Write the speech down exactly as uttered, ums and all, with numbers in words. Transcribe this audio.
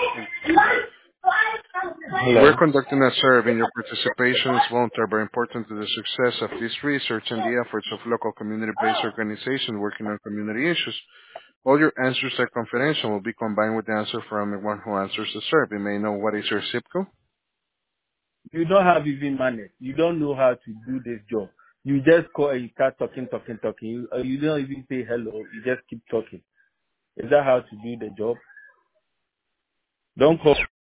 We're Hello. conducting a survey, and your participation is voluntary but important to the success of this research and the efforts of local community-based organizations working on community issues. All your answers are confidential and will be combined with the answer from everyone who answers the survey. May I know what is your zip code? You don't have even manners. You don't know how to do this job. You just call and you start talking, talking, talking. You, uh, you don't even say hello. You just keep talking. Is that how to do the job? Don't call